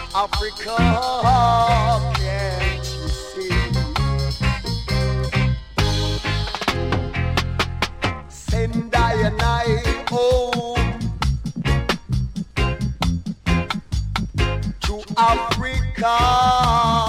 Africa, can't you see? Send I and I home to Africa.